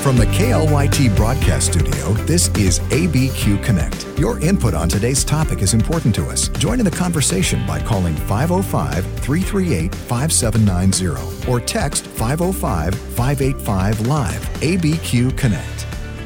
From the KLYT broadcast studio, this is ABQ Connect. Your input on today's topic is important to us. Join in the conversation by calling 505-338-5790 or text 505-585-LIVE. ABQ Connect.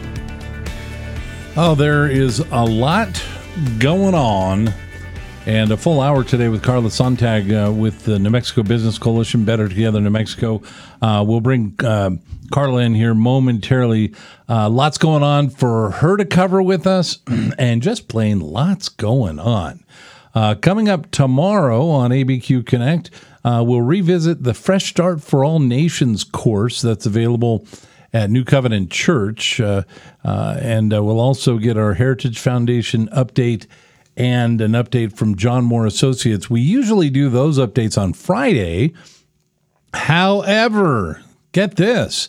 Oh, there is a lot going on. And a full hour today with Carla Sontag with the New Mexico Business Coalition, Better Together New Mexico. We'll bring Carla in here momentarily. Lots going on for her to cover with us, and just plain lots going on. Coming up tomorrow on ABQ Connect, we'll revisit the Fresh Start for All Nations course that's available at New Covenant Church. And we'll also get our Heritage Foundation update and an update from John Moore Associates. We usually do those updates on Friday. However, get this,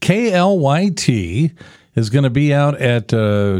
KLYT is going to be out at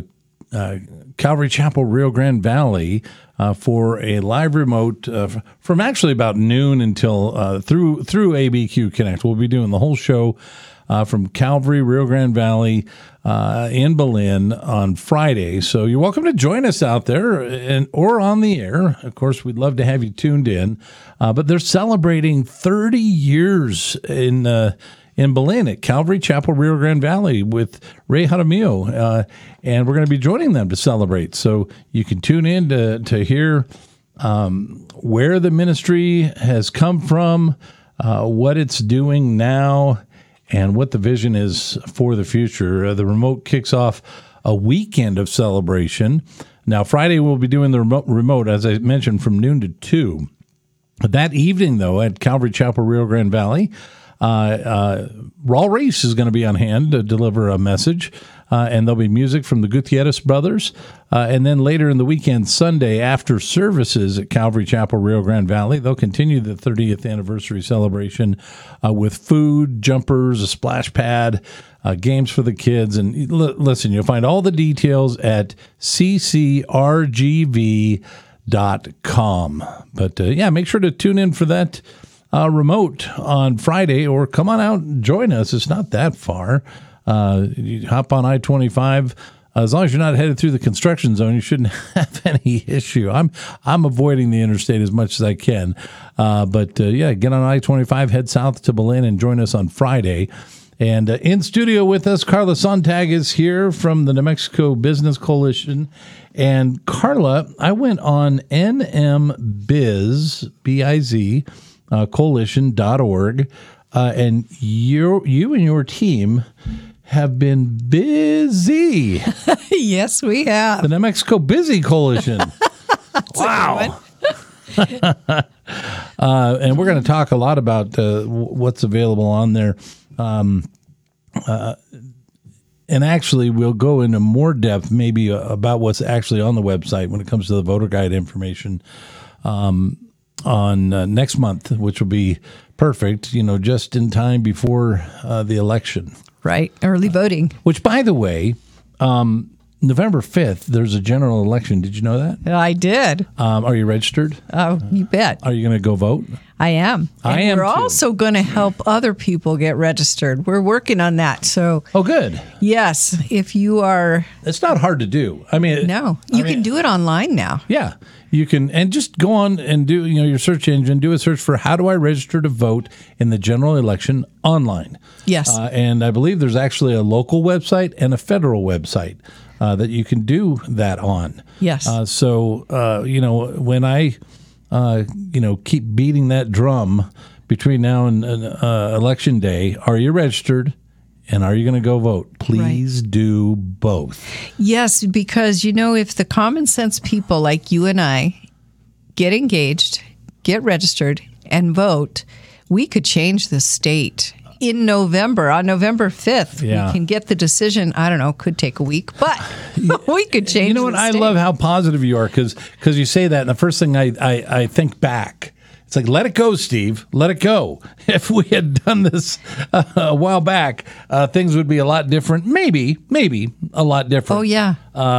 Calvary Chapel, Rio Grande Valley for a live remote from actually about noon until through ABQ Connect. We'll be doing the whole show from Calvary, Rio Grande Valley, in Belen on Friday. So you're welcome to join us out there or on the air. Of course, we'd love to have you tuned in. But they're celebrating 30 years in Belen at Calvary Chapel, Rio Grande Valley with Ray Jaramillo. And we're going to be joining them to celebrate. So you can tune in to hear where the ministry has come from, what it's doing now, and what the vision is for the future. The remote kicks off a weekend of celebration. Now, Friday we'll be doing the remote, as I mentioned, from noon to 2. That evening, though, at Calvary Chapel, Rio Grande Valley, Raul Reese is going to be on hand to deliver a message, and there'll be music from the Gutierrez brothers. And then later in the weekend, Sunday, after services at Calvary Chapel, Rio Grande Valley, they'll continue the 30th anniversary celebration with food, jumpers, a splash pad, games for the kids. And listen, you'll find all the details at ccrgv.com. But yeah, make sure to tune in for that remote on Friday, or come on out and join us. It's not that far. You hop on I-25. As long as you're not headed through the construction zone, you shouldn't have any issue. I'm avoiding the interstate as much as I can. But yeah, get on I-25, head south to Belen, and join us on Friday. And in studio with us, Carla Sontag is here from the New Mexico Business Coalition. And Carla, I went on NMBiz, B-I-Z, coalition.org, and you and your team have been busy. Yes, we have. The New Mexico Busy Coalition. Wow. And we're going to talk a lot about what's available on there. And actually, we'll go into more depth maybe about what's actually on the website when it comes to the voter guide information on next month, which will be perfect, just in time before the election. Right. Early voting. Which, by the way, November 5th, there's a general election. Did you know that? I did. Are you registered? Oh, you bet. Are you going to go vote? I am. I am, we're too. also going to help other people get registered. We're working on that. So, Oh, good. yes, if you are... It's not hard to do. I mean... No, you can do it online now. Yeah. You can, and just go on and do, your search engine, do a search for how do I register to vote in the general election online. Yes. And I believe there's actually a local website and a federal website that you can do that on. Yes. So, when I, keep beating that drum between now and election day, are you registered? And are you going to go vote? Please do both. Yes, because, if the common sense people like you and I get engaged, get registered, and vote, we could change the state. In November, on November 5th, we can get the decision. I don't know, could take a week, but we could change. You know what? the I state. love how positive you are because you say that, and the first thing I think back, it's like, let it go, Steve. Let it go. If we had done this a while back, things would be a lot different. Maybe a lot different. Oh yeah.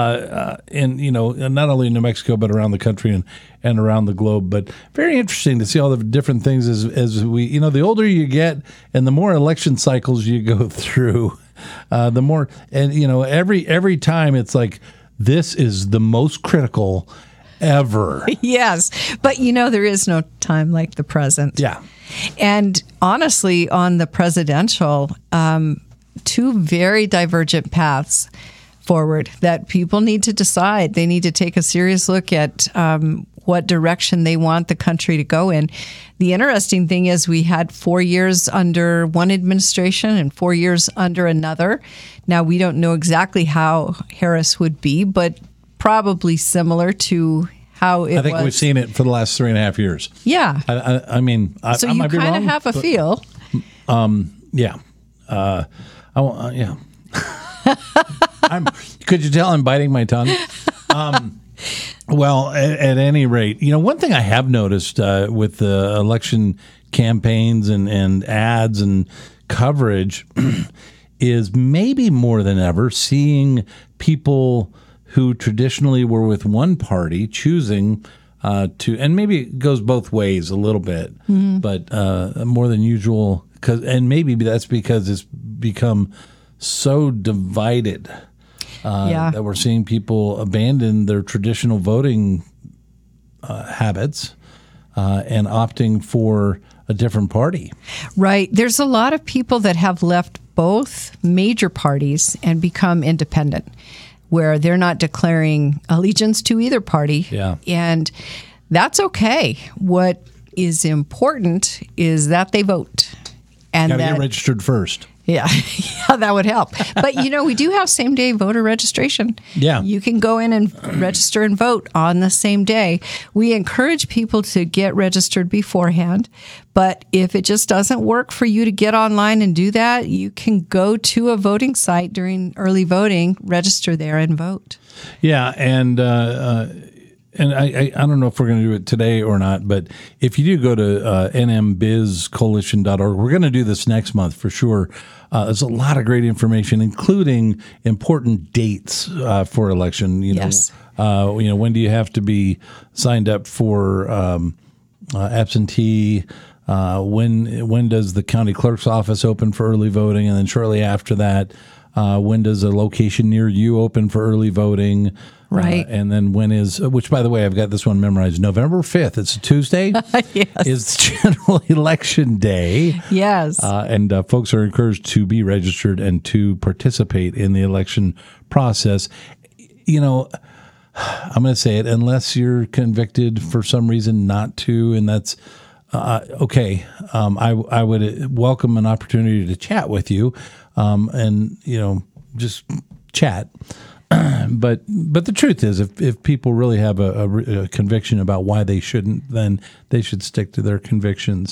Not only in New Mexico but around the country and around the globe. But very interesting to see all the different things as we, the older you get and the more election cycles you go through, the more, and every time it's like, this is the most critical ever. Yes. But there is no time like the present. Yeah. And honestly, on the presidential, two very divergent paths forward that people need to decide. They need to take a serious look at what direction they want the country to go in. The interesting thing is we had 4 years under one administration and 4 years under another. Now, we don't know exactly how Harris would be, but probably similar to how it was. I think we've seen it for the last 3.5 years. Yeah. I mean, so I you might be kind of wrong, have a feel. Yeah. Yeah. Could you tell I'm biting my tongue? Well, at any rate, one thing I have noticed with the election campaigns and ads and coverage is maybe more than ever seeing people who traditionally were with one party choosing and maybe it goes both ways a little bit, but more than usual, and maybe that's because it's become so divided that we're seeing people abandon their traditional voting habits and opting for a different party. Right. There's a lot of people that have left both major parties and become independent, where they're not declaring allegiance to either party. Yeah. And that's okay. What is important is that they vote. And Gotta get registered first. Yeah, that would help. But, we do have same-day voter registration. Yeah. You can go in and register and vote on the same day. We encourage people to get registered beforehand. But if it just doesn't work for you to get online and do that, you can go to a voting site during early voting, register there, and vote. Yeah, and I don't know if we're going to do it today or not, but if you do go to nmbizcoalition.org, we're going to do this next month for sure. There's a lot of great information, including important dates for election. Yes. When do you have to be signed up for absentee? When does the county clerk's office open for early voting? And then shortly after that, when does a location near you open for early voting? Right. And then when is, which by the way, I've got this one memorized, November 5th. It's a Tuesday. Yes. It's General Election Day. Yes. And folks are encouraged to be registered and to participate in the election process. I'm going to say it, unless you're convicted for some reason not to, and that's okay. I would welcome an opportunity to chat with you, and just chat. But the truth is, if people really have a conviction about why they shouldn't, then they should stick to their convictions.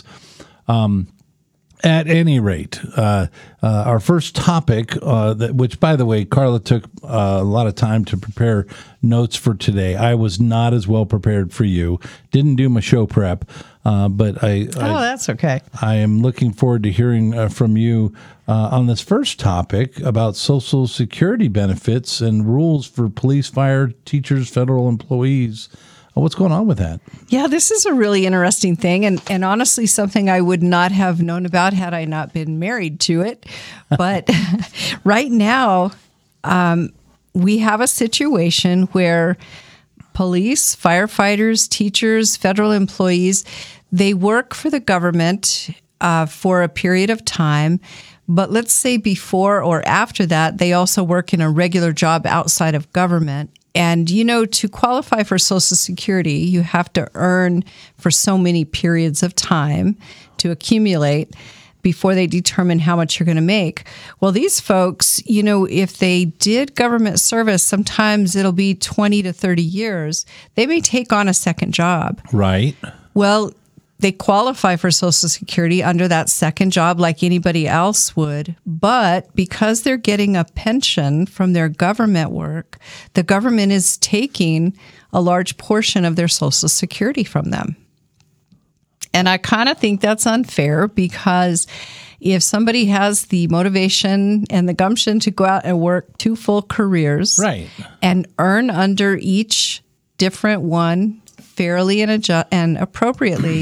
At any rate, our first topic, which, by the way, Carla took a lot of time to prepare notes for today. I was not as well prepared for you. Didn't do my show prep, but that's okay. I am looking forward to hearing from you on this first topic about Social Security benefits and rules for police, fire, teachers, federal employees. What's going on with that? Yeah, this is a really interesting thing, and honestly, something I would not have known about had I not been married to it. But right now, we have a situation where police, firefighters, teachers, federal employees, they work for the government for a period of time. But let's say before or after that, they also work in a regular job outside of government. And, to qualify for Social Security, you have to earn for so many periods of time to accumulate before they determine how much you're going to make. Well, these folks, if they did government service, sometimes it'll be 20 to 30 years. They may take on a second job. Right. Well, they qualify for Social Security under that second job like anybody else would, but because they're getting a pension from their government work, the government is taking a large portion of their Social Security from them. And I kind of think that's unfair, because if somebody has the motivation and the gumption to go out and work 2 full careers, right, and earn under each different one fairly and appropriately,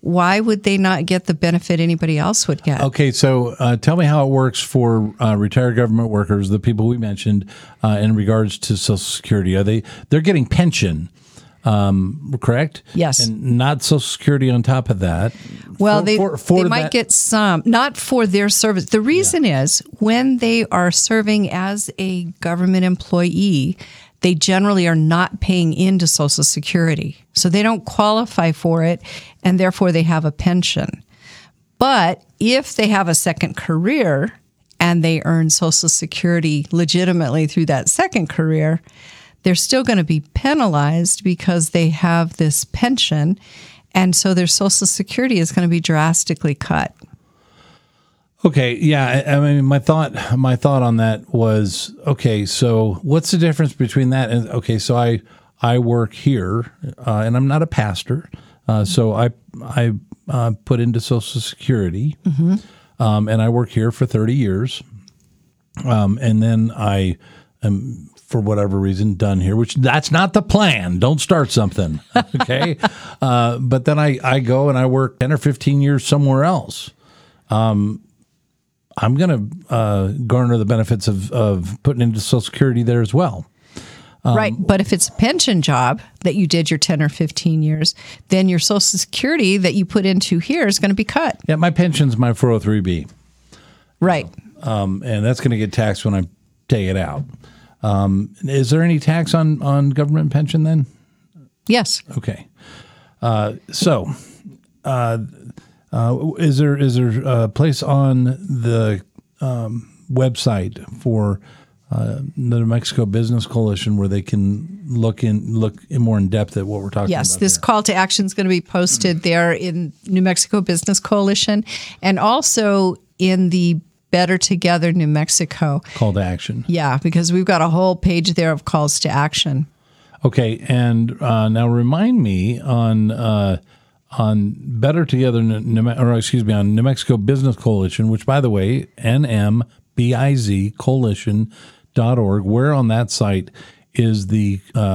why would they not get the benefit anybody else would get? Okay, so tell me how it works for retired government workers, the people we mentioned, in regards to Social Security. They're getting pension, correct? Yes. And not Social Security on top of that. Well, they might get some, not for their service. The reason is when they are serving as a government employee, they generally are not paying into Social Security. So they don't qualify for it, and therefore they have a pension. But if they have a second career and they earn Social Security legitimately through that second career, they're still going to be penalized because they have this pension, and so their Social Security is going to be drastically cut. Okay, yeah. I mean, my thought on that was, okay, so what's the difference between that and okay? So I work here, and I'm not a pastor, so I put into Social Security, and I work here for 30 years, and then I am, for whatever reason, done here. Which that's not the plan. Don't start something, okay? But then I go and I work 10 or 15 years somewhere else. I'm going to garner the benefits of putting into Social Security there as well. Right. But if it's a pension job that you did your 10 or 15 years, then your Social Security that you put into here is going to be cut. Yeah, my pension's my 403B. Right. And that's going to get taxed when I take it out. Is there any tax on government pension then? Yes. Okay. Is there a place on the website for the New Mexico Business Coalition where they can look in more in depth at what we're talking about? Yes, this call to action is going to be posted there in New Mexico Business Coalition and also in the Better Together New Mexico call to action. Yeah, because we've got a whole page there of calls to action. Okay, and now remind me on Better Together, on New Mexico Business Coalition, which, by the way, NMBIZ Coalition.org. Where on that site is the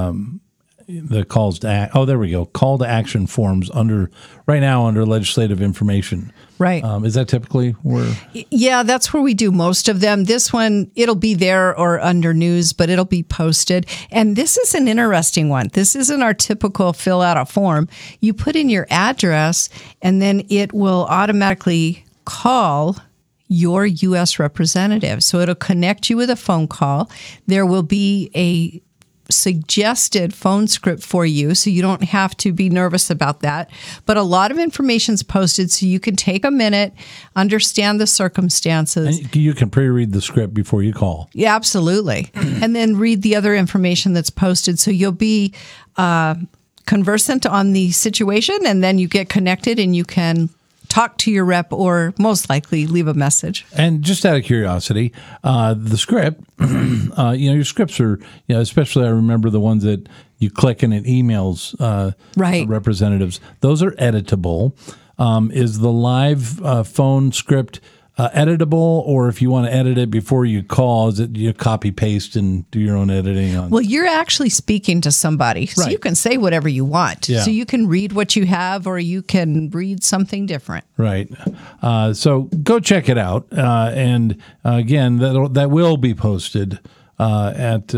calls to act? Oh, there we go. Call to action forms right now under legislative information. Right. Is that typically where? Yeah, that's where we do most of them. This one, it'll be there or under news, but it'll be posted. And this is an interesting one. This isn't our typical fill out a form. You put in your address, and then it will automatically call your U.S. representative. So it'll connect you with a phone call. There will be a suggested phone script for you, so you don't have to be nervous about that. But a lot of information's posted, so you can take a minute, understand the circumstances. And you can pre-read the script before you call. Yeah, absolutely. And then read the other information that's posted, so you'll be conversant on the situation, and then you get connected and you can talk to your rep or most likely leave a message. And just out of curiosity, the script, your scripts are, especially I remember the ones that you click and it emails representatives. Those are editable. Is the live phone script editable, or if you want to edit it before you call, is it you copy paste and do your own editing on? Well, you're actually speaking to somebody, so you can say whatever you want. Yeah. So you can read what you have, or you can read something different. Right. So go check it out, and again, that will be posted at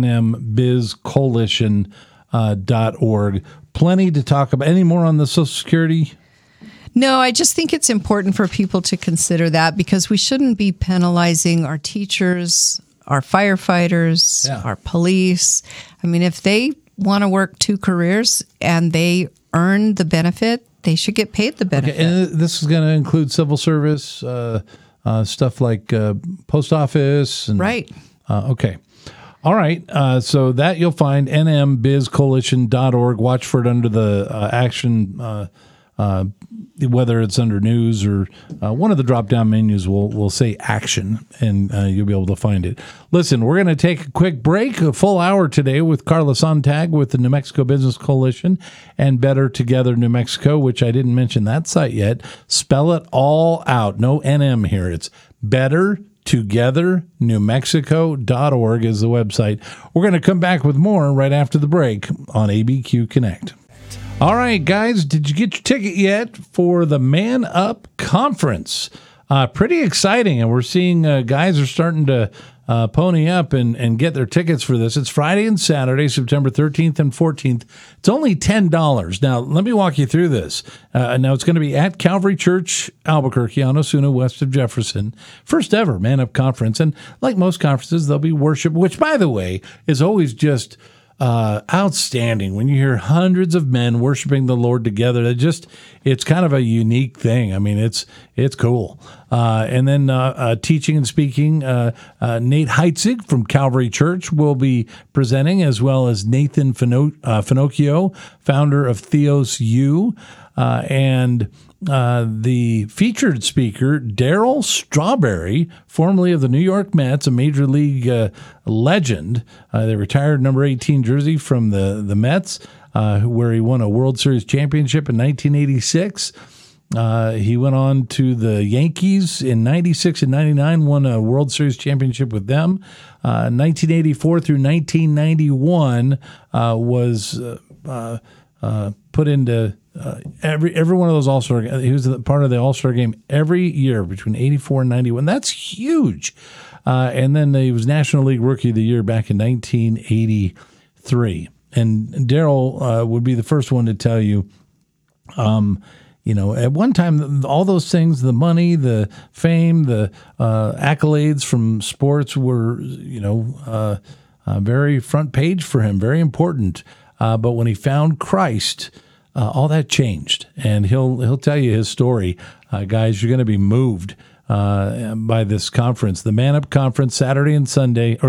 nmbizcoalition.org. Plenty to talk about. Any more on the Social Security? No, I just think it's important for people to consider that, because we shouldn't be penalizing our teachers, our firefighters, our police. I mean, if they want to work 2 careers and they earn the benefit, they should get paid the benefit. Okay. And this is going to include civil service, stuff like post office. And, right. Okay. All right. So that you'll find nmbizcoalition.org. Watch for it under the action, whether it's under news or one of the drop-down menus will say action, and you'll be able to find it. Listen, we're going to take a quick break, a full hour today with Carla Sontag with the New Mexico Business Coalition and Better Together New Mexico, which I didn't mention that site yet. Spell it all out. No NM here. It's bettertogethernewmexico.org is the website. We're going to come back with more right after the break on ABQ Connect. All right, guys, did you get your ticket yet for the Man Up Conference? Pretty exciting, and we're seeing guys are starting to pony up and get their tickets for this. It's Friday and Saturday, September 13th and 14th. It's only $10. Now, let me walk you through this. Now, it's going to be at Calvary Church, Albuquerque, on Osuna, west of Jefferson. First ever Man Up Conference. And like most conferences, there'll be worship, which, by the way, is always just outstanding when you hear hundreds of men worshiping the Lord together. It's kind of a unique thing. I mean, it's cool. And then teaching and speaking, Nate Heitzig from Calvary Church will be presenting, as well as Nathan Finocchio, founder of Theos U, and the featured speaker, Darryl Strawberry, formerly of the New York Mets, a major league legend. They retired number 18 jersey from the Mets, where he won a World Series championship in 1986. He went on to the Yankees in 96 and 99, won a World Series championship with them. 1984 through 1991 was put into every one of those All-Star. He was part of the All-Star game every year between 84 and 91. That's huge. And then he was National League Rookie of the Year back in 1983. And Darryl would be the first one to tell you, at one time, all those things, the money, the fame, the accolades from sports were, very front page for him, very important. But when he found Christ, all that changed, and he'll tell you his story. Guys, you're going to be moved by this conference, the Man Up Conference, Friday and Saturday,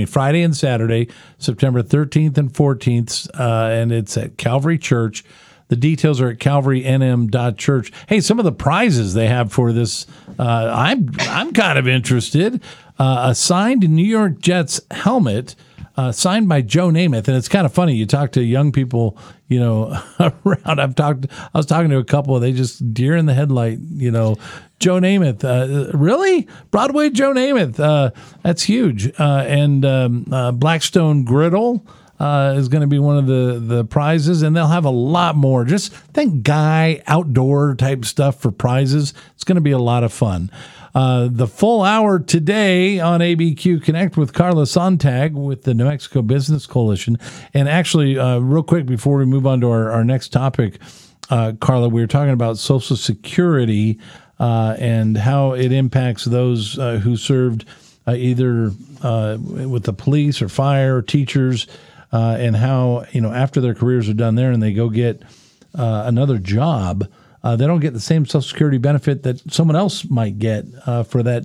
September 13th and 14th, and it's at Calvary Church. The details are at calvarynm.church. Hey, some of the prizes they have for this, I'm kind of interested. A signed New York Jets helmet. Signed by Joe Namath, and it's kind of funny. You talk to young people, around. I was talking to a couple. They just deer in the headlight. Joe Namath. Really, Broadway Joe Namath. That's huge. And Blackstone Griddle is going to be one of the prizes, and they'll have a lot more. Just think, guy outdoor type stuff for prizes. It's going to be a lot of fun. The full hour today on ABQ Connect with Carla Sontag with the New Mexico Business Coalition. And actually, real quick before we move on to our next topic, Carla, we were talking about Social Security and how it impacts those who served either with the police or fire or teachers, and how, after their careers are done there and they go get another job, they don't get the same Social Security benefit that someone else might get for that,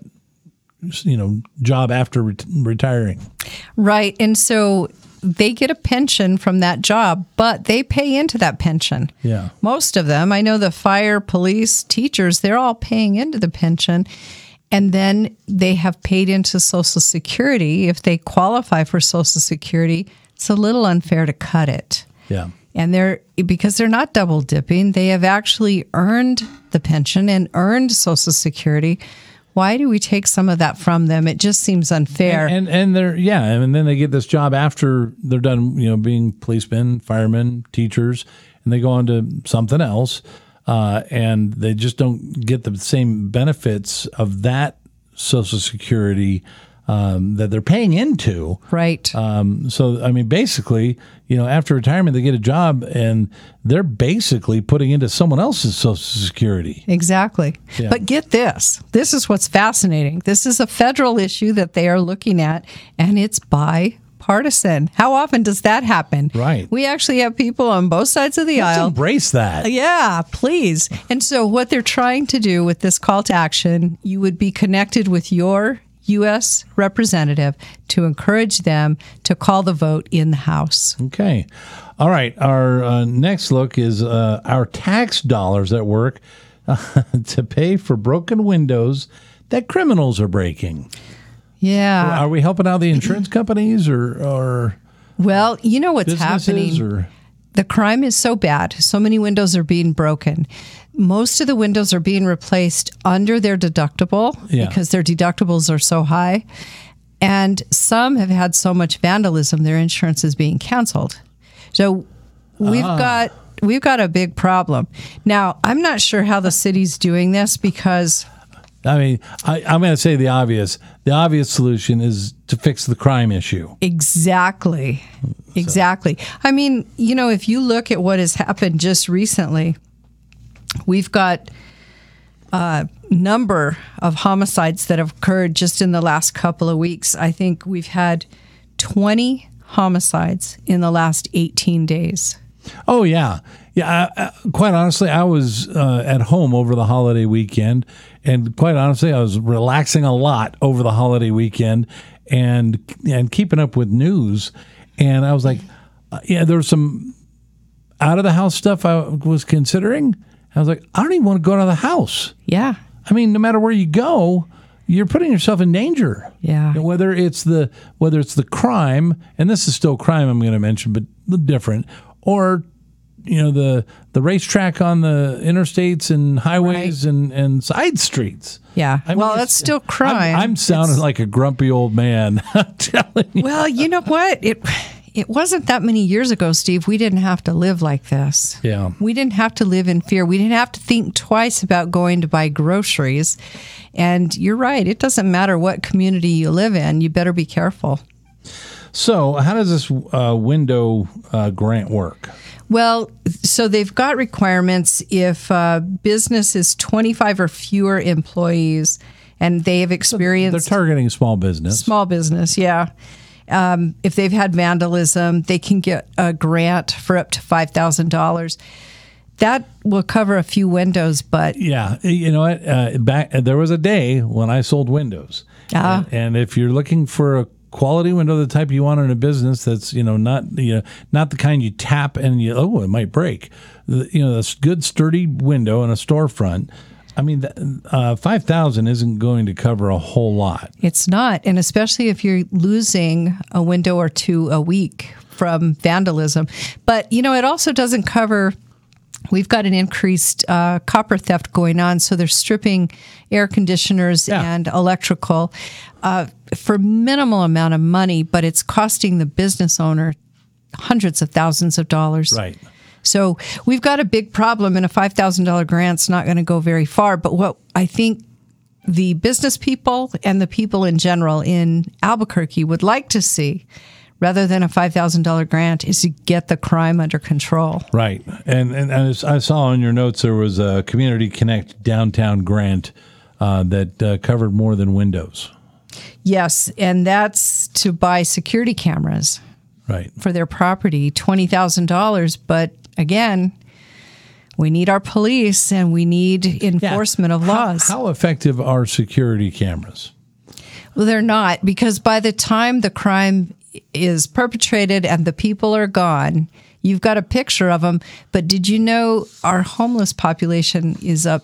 job after retiring. Right. And so they get a pension from that job, but they pay into that pension. Yeah. Most of them. I know the fire, police, teachers, they're all paying into the pension. And then they have paid into Social Security. If they qualify for Social Security, it's a little unfair to cut it. Yeah. And because they're not double dipping, they have actually earned the pension and earned Social Security. Why do we take some of that from them? It just seems unfair. And then they get this job after they're done, being policemen, firemen, teachers, and they go on to something else, and they just don't get the same benefits of that Social Security that they're paying into. Right. So, basically, after retirement, they get a job and they're basically putting into someone else's Social Security. Exactly. Yeah. But get this. This is what's fascinating. This is a federal issue that they are looking at, and it's bipartisan. How often does that happen? Right. We actually have people on both sides of the aisle. Embrace that. Yeah, please. And so what they're trying to do with this call to action, you would be connected with your U.S. representative to encourage them to call the vote in the House. Okay. All right. Our next look is our tax dollars at work to pay for broken windows that criminals are breaking. Yeah. Are we helping out the insurance companies or well, you know what's happening? Or? The crime is so bad. So many windows are being broken. Most of the windows are being replaced under their deductible because their deductibles are so high. And some have had so much vandalism, their insurance is being canceled. So we've got a big problem. Now, I'm not sure how the city's doing this because I mean, I'm going to say the obvious. The obvious solution is to fix the crime issue. Exactly. I mean, if you look at what has happened just recently, we've got a number of homicides that have occurred just in the last couple of weeks. I think we've had 20 homicides in the last 18 days. Oh, yeah. Yeah, quite honestly, I was at home over the holiday weekend, and quite honestly, I was relaxing a lot over the holiday weekend and keeping up with news. And I was like, there's some out-of-the-house stuff I was considering. I was like, I don't even want to go out of the house. Yeah. I mean, no matter where you go, you're putting yourself in danger. Yeah. Whether it's the crime, and this is still crime I'm going to mention, but different, or the racetrack on the interstates and highways and side streets. Yeah. I mean, that's still crime. I'm sounding like a grumpy old man. I'm telling you. Well, you know what? It wasn't that many years ago, Steve. We didn't have to live like this. Yeah. We didn't have to live in fear. We didn't have to think twice about going to buy groceries. And you're right. It doesn't matter what community you live in. You better be careful. So how does this window grant work? Well, so they've got requirements if business is 25 or fewer employees and they have experienced... They're targeting small business. Small business, yeah. If they've had vandalism, they can get a grant for up to $5,000. That will cover a few windows, but... Yeah, you know what? There was a day when I sold windows. And if you're looking for a quality window, the type you want in a business that's not the kind you tap and it might break. This good sturdy window in a storefront. I mean, $5,000 isn't going to cover a whole lot. It's not, and especially if you're losing a window or two a week from vandalism. But it also doesn't cover. We've got an increased copper theft going on, so they're stripping air conditioners and electrical for minimal amount of money, but it's costing the business owner hundreds of thousands of dollars. Right. So we've got a big problem, and a $5,000 grant's not going to go very far. But what I think the business people and the people in general in Albuquerque would like to see, rather than a $5,000 grant, is to get the crime under control. Right. And as I saw in your notes, there was a Community Connect downtown grant that covered more than windows. Yes, and that's to buy security cameras. Right. For their property, $20,000. But again, we need our police and we need enforcement of laws. How effective are security cameras? Well, they're not, because by the time the crime is perpetrated and the people are gone, you've got a picture of them. But did you know our homeless population is up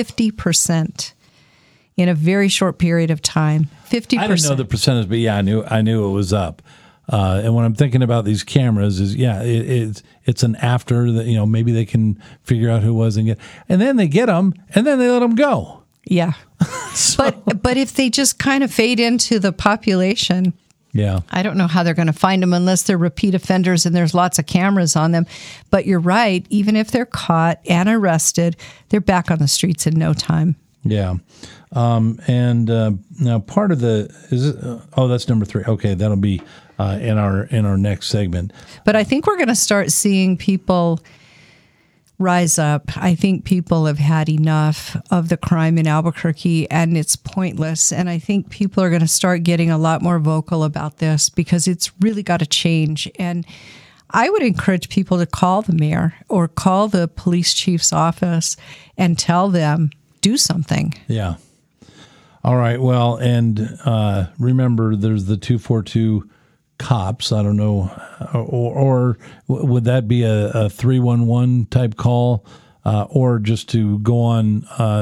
50% in a very short period of time? 50%. I didn't know the percentage, but I knew it was up. And when I'm thinking about these cameras, it's an after that maybe they can figure out who it was and then they get them and then they let them go. Yeah, but if they just kind of fade into the population, I don't know how they're going to find them unless they're repeat offenders and there's lots of cameras on them. But you're right, even if they're caught and arrested, they're back on the streets in no time. Yeah. And now part of that's number 3. Okay, that'll be in our next segment. But I think we're going to start seeing people rise up. I think people have had enough of the crime in Albuquerque, and it's pointless. And I think people are going to start getting a lot more vocal about this because it's really got to change. And I would encourage people to call the mayor or call the police chief's office and tell them, do something. Yeah. All right. Well, and remember, there's the 242 cops. I don't know, or would that be a 311 type call, or just to go on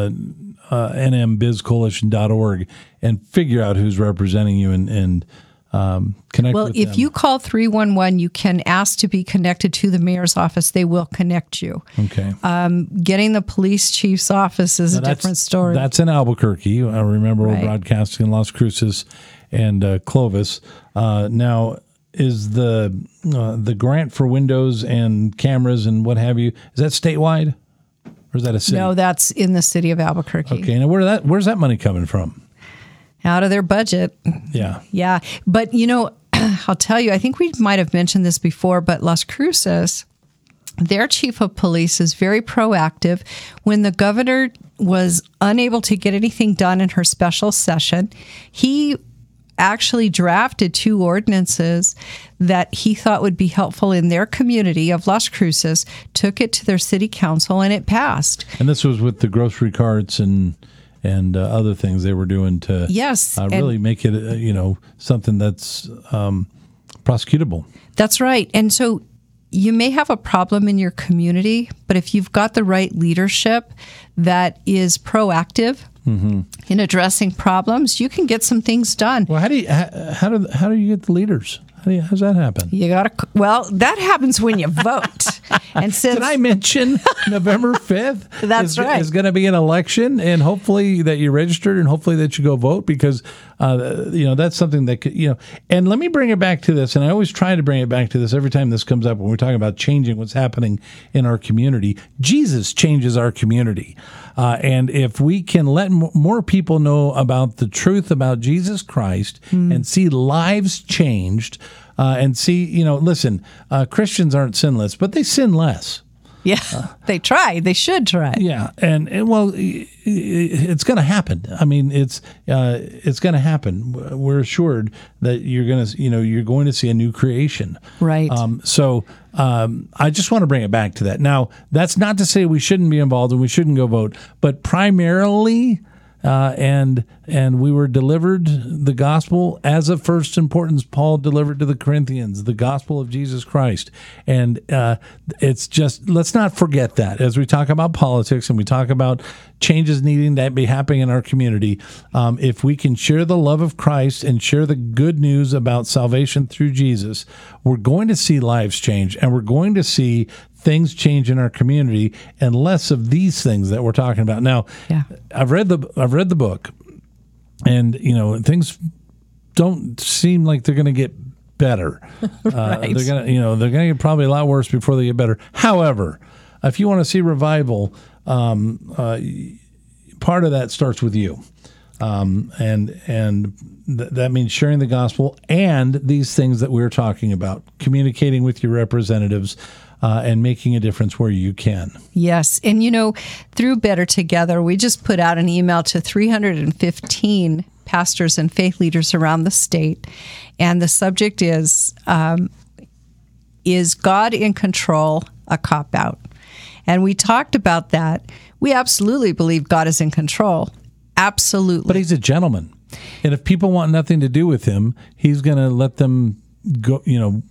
nmbizcoalition.org and figure out who's representing you and connect with them. If you call 311, you can ask to be connected to the mayor's office. They will connect you. Okay. Getting the police chief's office is a different story. That's in Albuquerque. I remember we're broadcasting in Las Cruces and Clovis. Now, the grant for windows and cameras and what have you, is that statewide or is that a city? No, that's in the city of Albuquerque. Okay, now where's that money coming from? Out of their budget. Yeah. Yeah. But, I'll tell you, I think we might have mentioned this before, but Las Cruces, their chief of police is very proactive. When the governor was unable to get anything done in her special session, he actually drafted 2 ordinances that he thought would be helpful in their community of Las Cruces, took it to their city council, and it passed. And this was with the grocery carts and other things they were doing to really make it, something that's prosecutable. That's right. And so you may have a problem in your community, but if you've got the right leadership that is proactive in addressing problems, you can get some things done. Well, how do you get the leaders? How does that happen? That happens when you vote. And since did I mention November 5th? That's right. Is going to be an election, and hopefully that you registered, and hopefully that you go vote, because that's something that could, And let me bring it back to this, and I always try to bring it back to this every time this comes up when we're talking about changing what's happening in our community. Jesus changes our community, and if we can let more people know about the truth about Jesus Christ and see lives changed. And see, listen, Christians aren't sinless, but they sin less. Yeah, they try. They should try. Yeah, and it's going to happen. I mean, it's going to happen. We're assured that you're going to see a new creation. Right. So I just want to bring it back to that. Now, that's not to say we shouldn't be involved and we shouldn't go vote, but primarily. And we were delivered the gospel as of first importance. Paul delivered to the Corinthians the gospel of Jesus Christ, and it's just, let's not forget that as we talk about politics and we talk about changes needing to be happening in our community. If we can share the love of Christ and share the good news about salvation through Jesus, we're going to see lives change, and we're going to see things change in our community, and less of these things that we're talking about now. Yeah. I've read the book, and things don't seem like they're going to get better. Right. They're going to get probably a lot worse before they get better. However, if you want to see revival, part of that starts with you. That means sharing the gospel and these things that we're talking about, communicating with your representatives, and making a difference where you can. Yes. And, through Better Together, we just put out an email to 315 pastors and faith leaders around the state. And the subject is God in control a cop-out? And we talked about that. We absolutely believe God is in control. Absolutely. But he's a gentleman. And if people want nothing to do with him, he's going to let them go,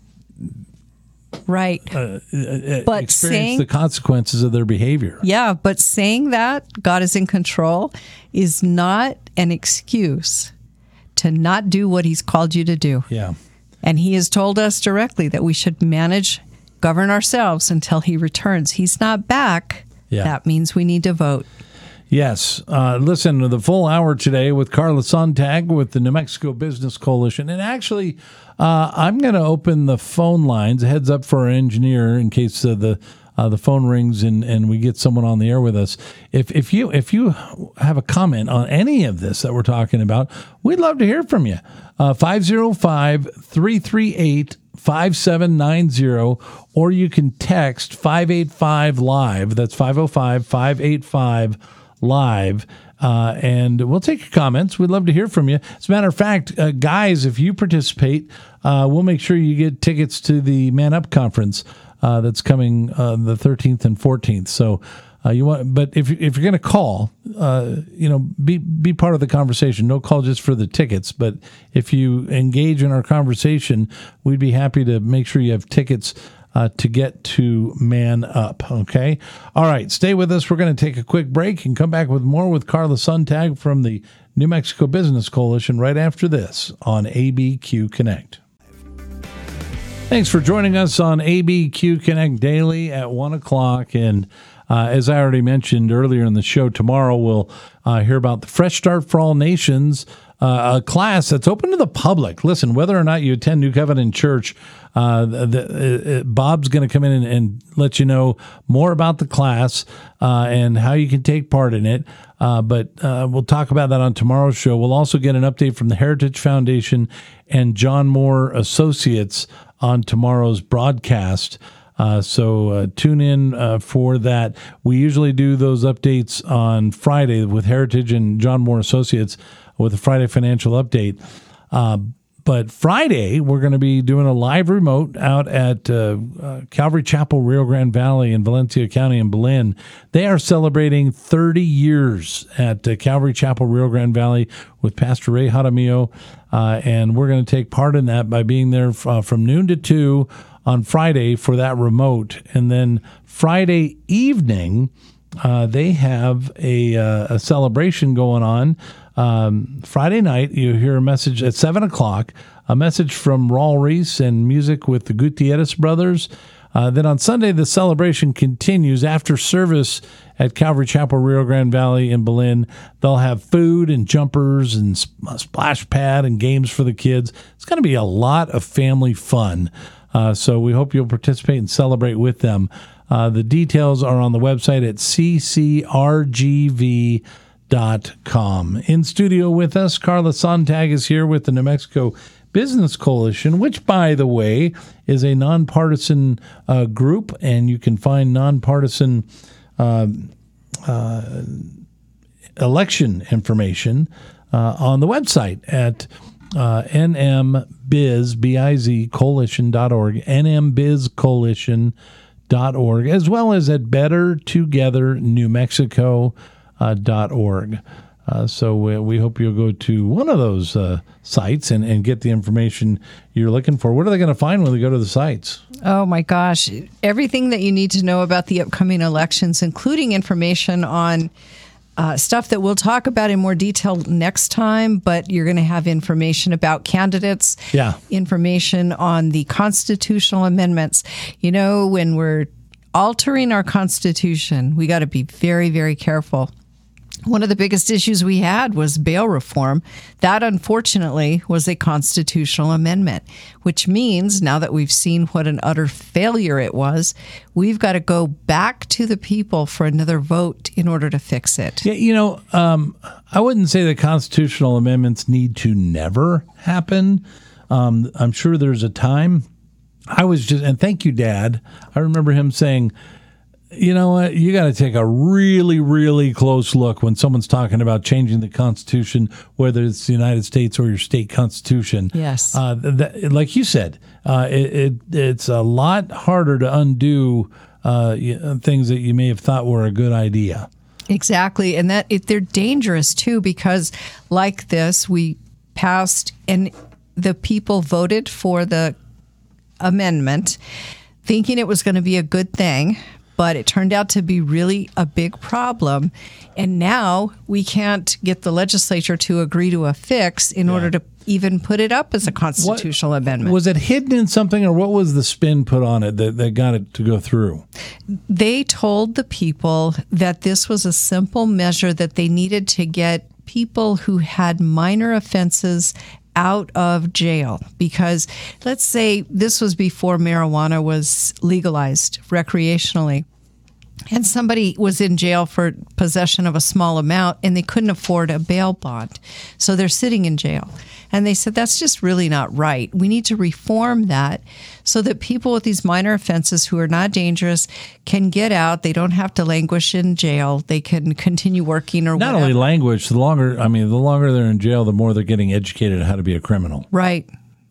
right. But experience the consequences of their behavior. Yeah, but saying that God is in control is not an excuse to not do what he's called you to do. Yeah. And he has told us directly that we should govern ourselves until he returns. He's not back. Yeah. That means we need to vote. Yes. Listen to the full hour today with Carla Sontag with the New Mexico Business Coalition. And actually, I'm going to open the phone lines. Heads up for our engineer in case the phone rings and we get someone on the air with us. If you have a comment on any of this that we're talking about, we'd love to hear from you. 505-338-5790, or you can text 585-LIVE. That's 505-585-LIVE. And we'll take your comments. We'd love to hear from you. As a matter of fact, guys, if you participate, we'll make sure you get tickets to the Man Up Conference that's coming the 13th and 14th. So but if you're going to call, be part of the conversation. No call just for the tickets, but if you engage in our conversation, we'd be happy to make sure you have tickets to get to Man Up, okay? All right, stay with us. We're going to take a quick break and come back with more with Carla Sontag from the New Mexico Business Coalition right after this on ABQ Connect. Thanks for joining us on ABQ Connect Daily at 1 o'clock. And as I already mentioned earlier in the show, tomorrow we'll hear about the Fresh Start for All Nations a class that's open to the public. Listen, whether or not you attend New Covenant Church, Bob's going to come in and let you know more about the class and how you can take part in it. But we'll talk about that on tomorrow's show. We'll also get an update from the Heritage Foundation and John Moore Associates on tomorrow's broadcast. So tune in for that. We usually do those updates on Friday with Heritage and John Moore Associates with a Friday financial update. But Friday, we're going to be doing a live remote out at Calvary Chapel, Rio Grande Valley in Valencia County in Belen. They are celebrating 30 years at Calvary Chapel, Rio Grande Valley with Pastor Ray Jaramillo. And we're going to take part in that by being there from noon to 2 on Friday for that remote. And then Friday evening, they have a celebration going on. Friday night, you hear a message at 7 o'clock, a message from Raul Reese and music with the Gutierrez brothers. Then on Sunday, the celebration continues after service at Calvary Chapel, Rio Grande Valley in Belen. They'll have food and jumpers and a splash pad and games for the kids. It's going to be a lot of family fun. So we hope you'll participate and celebrate with them. The details are on the website at ccrgv.com. In studio with us, Carla Sontag is here with the New Mexico Business Coalition, which, by the way, is a nonpartisan group, and you can find nonpartisan election information on the website at nmbizcoalition.org, nmbizcoalition.org, as well as at bettertogethernewmexico.org. So we hope you'll go to one of those sites and get the information you're looking for. What are they going to find when they go to the sites? Oh, my gosh. Everything that you need to know about the upcoming elections, including information on stuff that we'll talk about in more detail next time, but you're going to have information about candidates, information on the constitutional amendments. You know, when we're altering our Constitution, we got to be very, very careful. One of the biggest issues we had was bail reform. That, unfortunately, was a constitutional amendment, which means now that we've seen what an utter failure it was, we've got to go back to the people for another vote in order to fix it. Yeah, you know, I wouldn't say that constitutional amendments need to never happen. I'm sure there's a time. And thank you, Dad. I remember him saying, you know what? You got to take a really, really close look when someone's talking about changing the Constitution, whether it's the United States or your state constitution. Yes. Like you said, it's a lot harder to undo things that you may have thought were a good idea. Exactly. And they're dangerous, too, because like this, we passed and the people voted for the amendment thinking it was going to be a good thing, but it turned out to be really a big problem. And now we can't get the legislature to agree to a fix in order to even put it up as a constitutional amendment. Was it hidden in something, or what was the spin put on it that got it to go through? They told the people that this was a simple measure that they needed to get people who had minor offenses out of jail, because let's say this was before marijuana was legalized recreationally, and somebody was in jail for possession of a small amount and they couldn't afford a bail bond. So they're sitting in jail. And they said, that's just really not right. We need to reform that so that people with these minor offenses who are not dangerous can get out. They don't have to languish in jail. They can continue working or whatever. Not only languish, the longer they're in jail, the more they're getting educated on how to be a criminal. Right.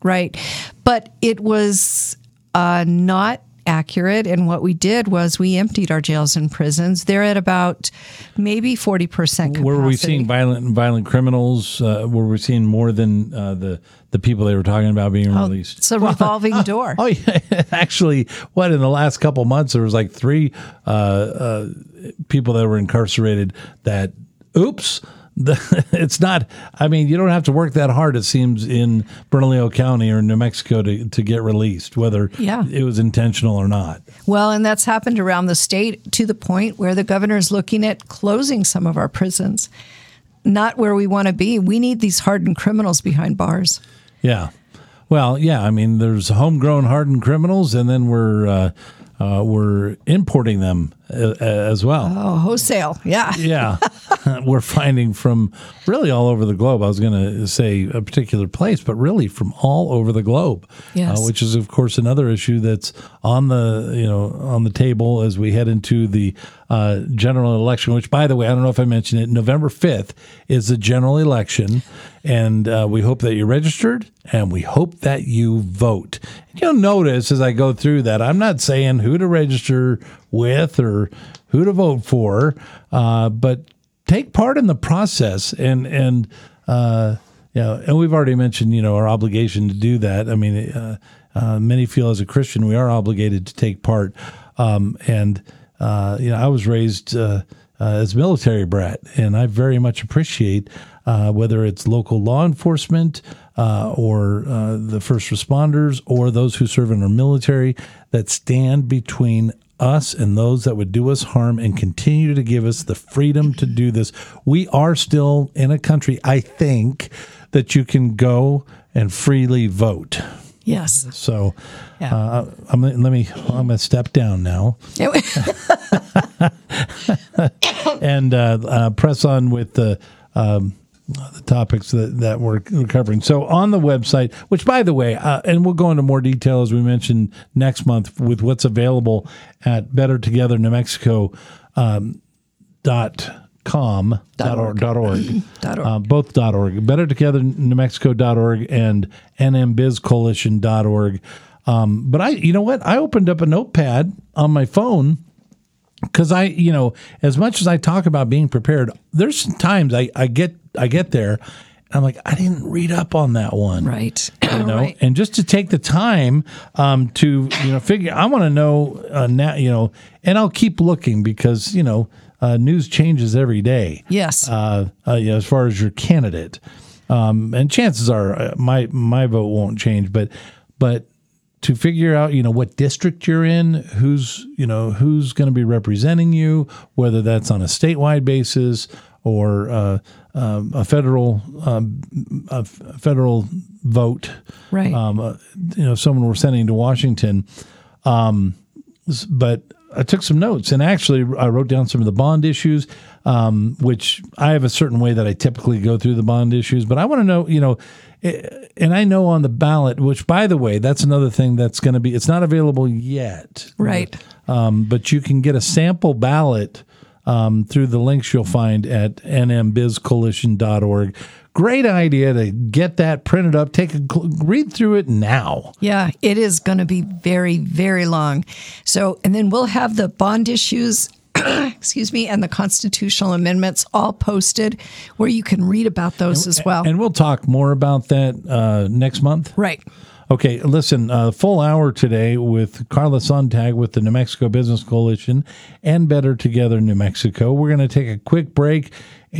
But it was not accurate, and what we did was we emptied our jails and prisons. They're at about maybe 40% capacity. Were we seeing violent criminals? Were we seeing more than the people they were talking about being released? It's a revolving door. Oh, yeah. Actually, in the last couple months, there was like 3 people that were incarcerated that, oops, it's not, you don't have to work that hard, it seems, in Bernalillo County or New Mexico to get released, whether it was intentional or not. Well, and that's happened around the state to the point where the governor is looking at closing some of our prisons. not where we want to be. We need these hardened criminals behind bars. Yeah. Well, yeah. I mean, there's homegrown hardened criminals, and then we're importing them as well. Oh, wholesale. Yeah. Yeah. We're finding from really all over the globe. I was going to say a particular place, but really from all over the globe. Yes. Which is, of course, another issue that's on the table as we head into the general election. Which, by the way, I don't know if I mentioned it. November 5th is the general election, and we hope that you're registered, and we hope that you vote. You'll notice as I go through that, I'm not saying who to register with or who to vote for, but take part in the process, and we've already mentioned our obligation to do that. I mean, many feel as a Christian we are obligated to take part, and I was raised as a military brat, and I very much appreciate whether it's local law enforcement or the first responders or those who serve in our military that stand between us and those that would do us harm and continue to give us the freedom to do this. We are still in a country, I think, that you can go and freely vote. Yes. So I'm going to step down now and press on with the topics that we're covering. So on the website, which, by the way, and we'll go into more detail as we mentioned next month with what's available at bettertogethernewmexico.com. .org. Both .org. bettertogethernewmexico.org and nmbizcoalition.org. But you know what? I opened up a notepad on my phone because as much as I talk about being prepared, there's times I get there and I'm like, I didn't read up on that one. Right. Right. And just to take the time to figure, I want to know now, and I'll keep looking because news changes every day. Yes. As far as your candidate, and chances are my vote won't change, but to figure out what district you're in, who's going to be representing you, whether that's on a statewide basis or a federal vote. Right. Someone we're sending to Washington, but I took some notes, and actually I wrote down some of the bond issues, which I have a certain way that I typically go through the bond issues. But I want to know, and I know on the ballot, which, by the way, that's another thing that's going to be, it's not available yet. Right. But you can get a sample ballot through the links you'll find at nmbizcoalition.org. Great idea to get that printed up. Read through it now. Yeah, it is going to be very, very long. So, and then we'll have the bond issues, excuse me, and the constitutional amendments all posted where you can read about those as well. And we'll talk more about that next month. Right. Okay, listen, full hour today with Carla Sontag with the New Mexico Business Coalition and Better Together New Mexico. We're going to take a quick break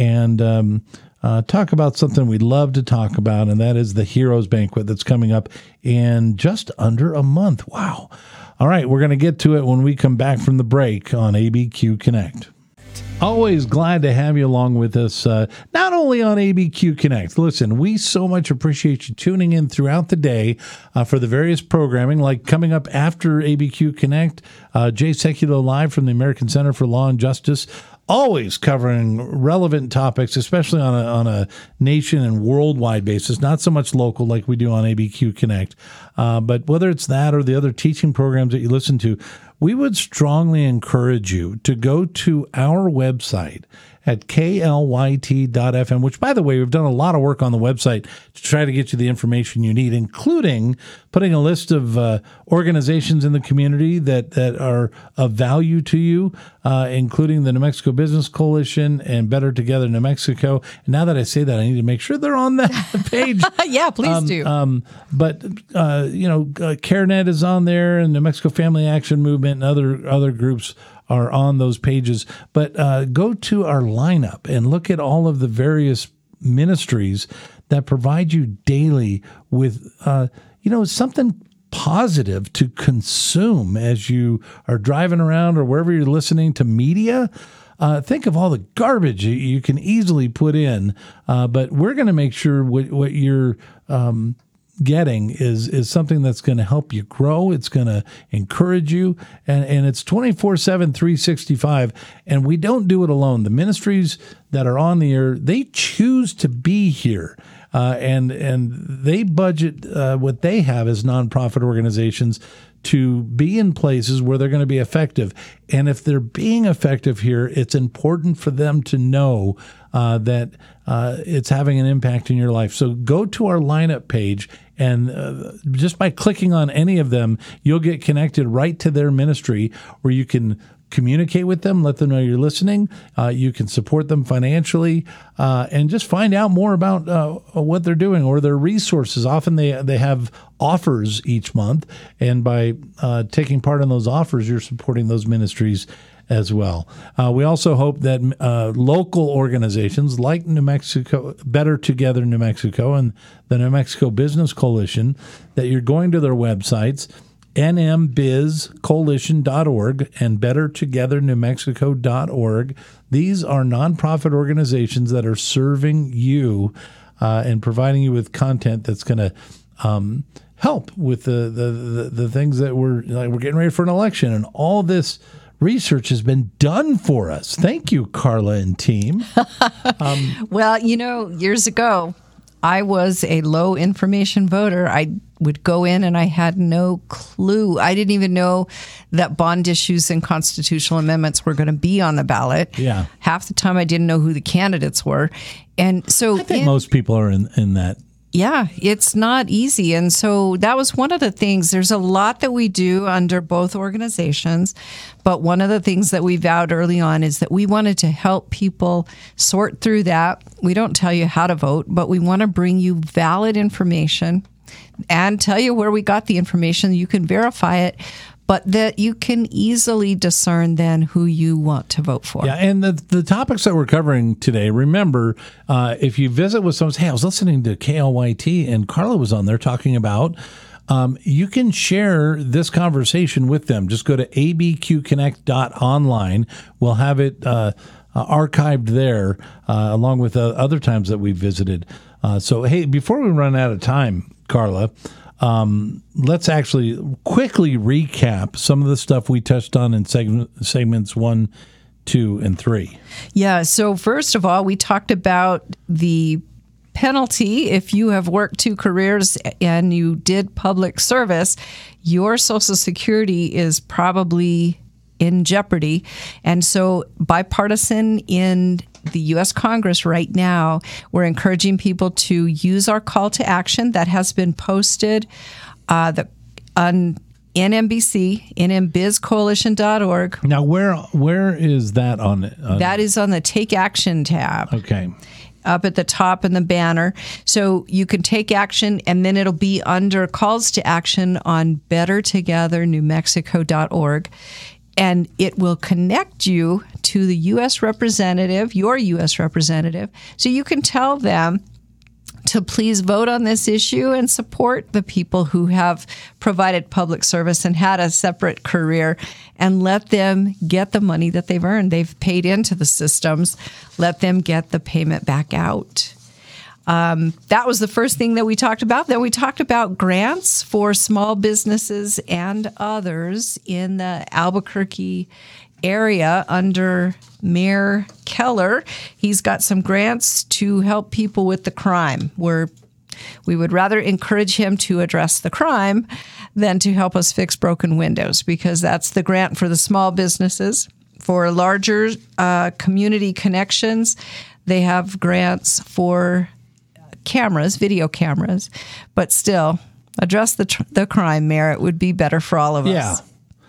and talk about something we'd love to talk about, and that is the Heroes Banquet that's coming up in just under a month. Wow. All right, we're going to get to it when we come back from the break on ABQ Connect. Always glad to have you along with us, not only on ABQ Connect. Listen, we so much appreciate you tuning in throughout the day for the various programming, like coming up after ABQ Connect, Jay Sekulow Live from the American Center for Law and Justice, always covering relevant topics, especially on a nation and worldwide basis, not so much local like we do on ABQ Connect. But whether it's that or the other teaching programs that you listen to, we would strongly encourage you to go to our website at klyt.fm, which, by the way, we've done a lot of work on the website to try to get you the information you need, including putting a list of organizations in the community that are of value to you, including the New Mexico Business Coalition and Better Together New Mexico. And now that I say that, I need to make sure they're on that page. Yeah, please do. But CareNet is on there, and New Mexico Family Action Movement and other groups are on those pages. But go to our lineup and look at all of the various ministries that provide you daily with, something positive to consume as you are driving around or wherever you're listening to media. think of all the garbage you can easily put in. But we're going to make sure what you're getting is something that's going to help you grow. It's going to encourage you, and it's 24/7, 365. And we don't do it alone. The ministries that are on the air, they choose to be here. And they budget what they have as nonprofit organizations to be in places where they're going to be effective. And if they're being effective here, it's important for them to know that it's having an impact in your life. So go to our lineup page, and just by clicking on any of them, you'll get connected right to their ministry where you can communicate with them, let them know you're listening. You can support them financially, and just find out more about what they're doing or their resources. Often they have offers each month, and by taking part in those offers, you're supporting those ministries as well. We also hope that local organizations like New Mexico, Better Together New Mexico, and the New Mexico Business Coalition, that you're going to their websites, nmbizcoalition.org and bettertogethernewmexico.org. These are nonprofit organizations that are serving you and providing you with content that's going to help with the things that we're getting ready for an election, and all this research has been done for us. Thank you, Carla and team. Well, years ago, I was a low information voter. I would go in and I had no clue. I didn't even know that bond issues and constitutional amendments were going to be on the ballot. Yeah. Half the time I didn't know who the candidates were. And so I think most people are in that. Yeah, it's not easy. And so that was one of the things. There's a lot that we do under both organizations, but one of the things that we vowed early on is that we wanted to help people sort through that. We don't tell you how to vote, but we want to bring you valid information and tell you where we got the information. You can verify it, but that you can easily discern then who you want to vote for. Yeah, and the topics that we're covering today, remember, if you visit with someone, hey, I was listening to KLYT and Carla was on there talking about, you can share this conversation with them. Just go to abqconnect.online. We'll have it archived there, along with other times that we visited. So, hey, before we run out of time, Carla, let's actually quickly recap some of the stuff we touched on in segments 1, 2, and 3. Yeah. So first of all, we talked about the penalty if you have worked 2 careers and you did public service. Your Social Security is probably in jeopardy. And so bipartisan in the U.S. Congress right now, we're encouraging people to use our call to action that has been posted on NMBC, nmbizcoalition.org. Now, where is that on? That is on the Take Action tab. Okay. Up at the top in the banner. So you can take action, and then it'll be under calls to action on bettertogethernewmexico.org. And it will connect you to the U.S. representative, your U.S. representative, so you can tell them to please vote on this issue and support the people who have provided public service and had a separate career, and let them get the money that they've earned. They've paid into the systems. Let them get the payment back out. That was the first thing that we talked about. Then we talked about grants for small businesses and others in the Albuquerque area under Mayor Keller. He's got some grants to help people with the crime. We would rather encourage him to address the crime than to help us fix broken windows, because that's the grant for the small businesses. For larger community connections, they have grants for cameras, video cameras, but still address the crime, Mayor. It would be better for all of us.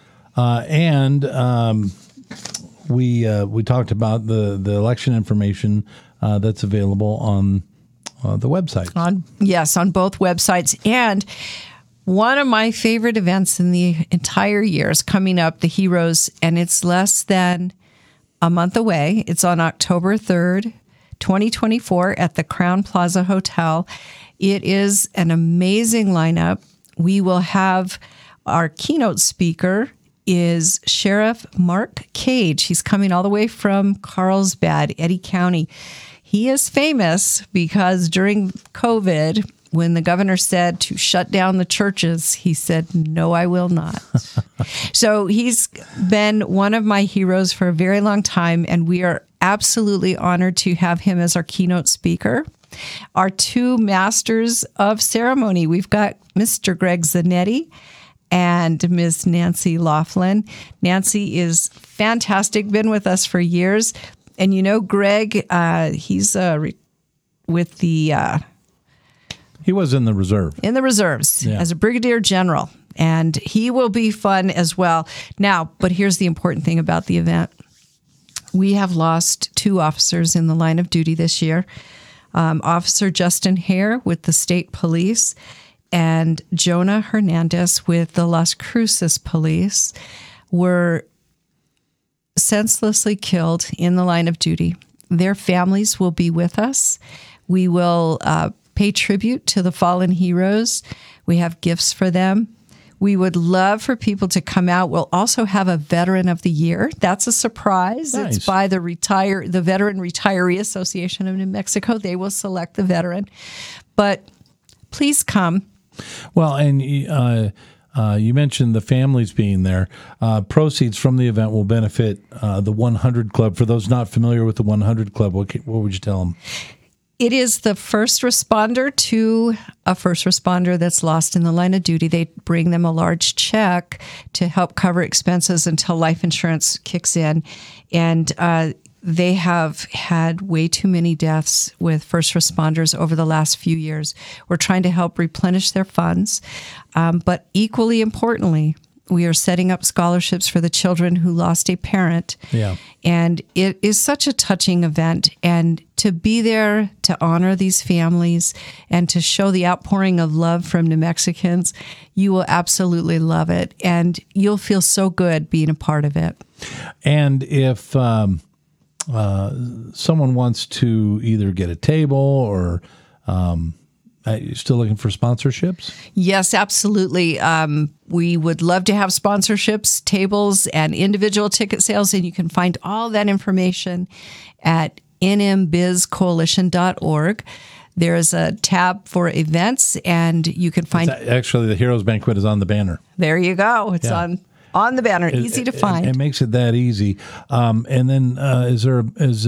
And we talked about the election information that's available on the website. On both websites. And one of my favorite events in the entire year is coming up, the Heroes, and it's less than a month away. It's on October 3rd. 2024 at the Crown Plaza Hotel. It is an amazing lineup. We will have our keynote speaker is Sheriff Mark Cage. He's coming all the way from Carlsbad, Eddy County. He is famous because during COVID, when the governor said to shut down the churches, he said, "No, I will not." So he's been one of my heroes for a very long time, and we are absolutely honored to have him as our keynote speaker. Our two masters of ceremony, we've got Mr. Greg Zanetti and Ms. Nancy Laughlin. Nancy is fantastic, been with us for years. And you know, Greg, he's with the... he was in the reserve. In the reserves as a brigadier general. And he will be fun as well. Now, but here's the important thing about the event. We have lost 2 officers in the line of duty this year. Officer Justin Hare with the state police and Jonah Hernandez with the Las Cruces police were senselessly killed in the line of duty. Their families will be with us. We will pay tribute to the fallen heroes. We have gifts for them. We would love for people to come out. We'll also have a Veteran of the Year. That's a surprise. Nice. It's by the Veteran Retiree Association of New Mexico. They will select the veteran. But please come. Well, and you mentioned the families being there. Proceeds from the event will benefit the 100 Club. For those not familiar with the 100 Club, what would you tell them? It is the first responder to a first responder that's lost in the line of duty. They bring them a large check to help cover expenses until life insurance kicks in. And they have had way too many deaths with first responders over the last few years. We're trying to help replenish their funds. But equally importantly, we are setting up scholarships for the children who lost a parent. Yeah. And it is such a touching event. And to be there to honor these families and to show the outpouring of love from New Mexicans, you will absolutely love it. And you'll feel so good being a part of it. And if someone wants to either get a table or you're still looking for sponsorships? Yes, absolutely. We would love to have sponsorships, tables, and individual ticket sales, and you can find all that information at nmbizcoalition.org. There's a tab for events, and you can find... Actually, the Heroes Banquet is on the banner. There you go. It's on the banner. Easy to find. It makes it that easy. And then is there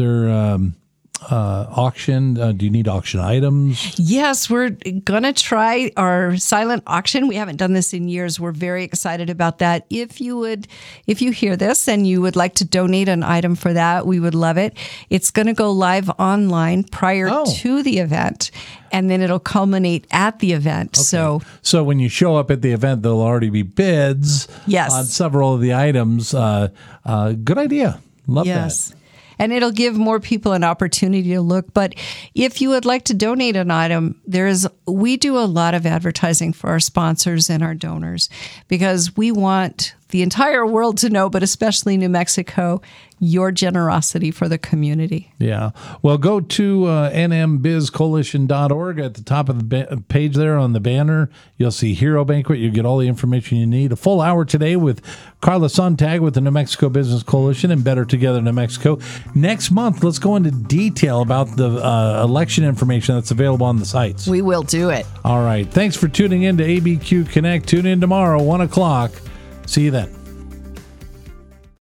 auction? Do you need auction items? Yes, we're going to try our silent auction. We haven't done this in years. We're very excited about that. If you hear this and you would like to donate an item for that, we would love it. It's going to go live online prior to the event, and then it'll culminate at the event. Okay. So when you show up at the event, there'll already be bids on several of the items. Good idea. Love that. And it'll give more people an opportunity to look. But if you would like to donate an item, we do a lot of advertising for our sponsors and our donors because we want the entire world to know, but especially New Mexico, your generosity for the community. Yeah. Well, go to nmbizcoalition.org. At the top of the page there on the banner, you'll see Hero Banquet. You get all the information you need. A full hour today with Carla Sontag with the New Mexico Business Coalition and Better Together New Mexico. Next month, let's go into detail about the election information that's available on the sites. We will do it. All right. Thanks for tuning in to ABQ Connect. Tune in tomorrow, 1 o'clock. See you then.